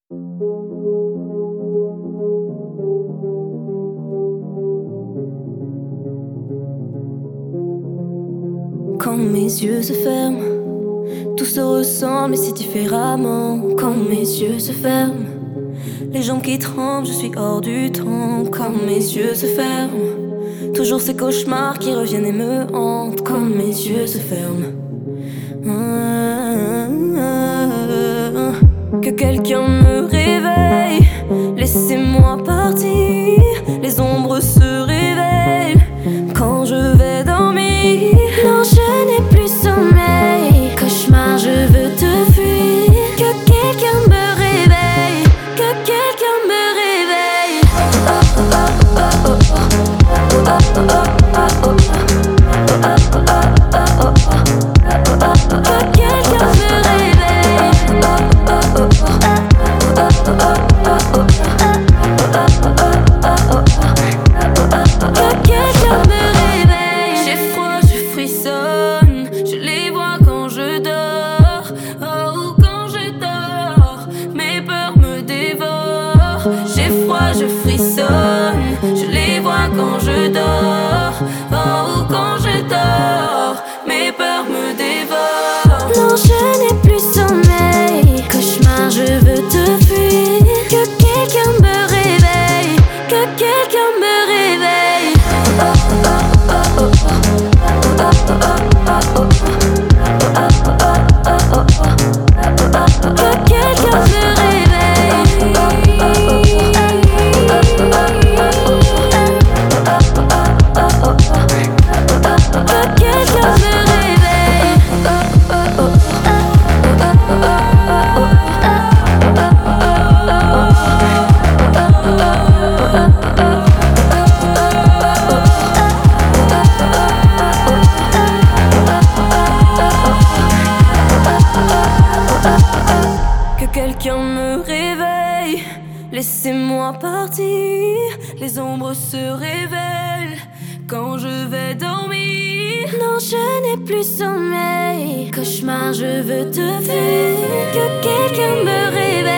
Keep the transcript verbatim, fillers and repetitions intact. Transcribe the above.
Quand mes yeux se ferment, tout se ressemble mais c'est différemment. Quand mes yeux se ferment, les jambes qui tremblent, je suis hors du temps. Quand mes yeux se ferment, toujours ces cauchemars qui reviennent et me hantent. Quand mes yeux se ferment, que quelqu'un me réveille, laissez-moi partir. Les ombres se révèlent quand je vais dormir. Non, je n'ai plus sommeil. Cauchemar, je veux te fuir. Que quelqu'un me réveille, que quelqu'un me réveille. Oh, oh, oh, oh, oh, oh, oh, oh, oh, oh, oh. Que quelqu'un me réveille. Oh, oh, oh, oh. Que quelqu'un me réveille. J'ai froid, je frissonne. Je les vois quand je dors. Oh, quand je dors, mes peurs me dévorent. J'ai froid, je frissonne. Je les vois quand je dors. Oh, quand je dors, mes peurs me dévorent. Non, je n'ai plus sommeil. Cauchemar, je veux te fuir. Que quelqu'un me réveille, que quelqu'un me réveille. Oh, oh, oh, oh, oh, oh, oh, oh, oh. Que quelqu'un me réveille. Que quelqu'un me réveille. Que quelqu'un me réveille, laissez-moi partir. Les ombres se révèlent quand je vais dormir. Non, je n'ai plus sommeil. Cauchemar, je veux te fuir. Que quelqu'un me réveille.